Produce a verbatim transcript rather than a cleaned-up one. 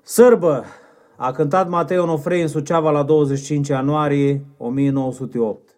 Sârbă a cântat Matei Onofrei în Suceava la douăzeci și cinci ianuarie o mie nouă sute opt.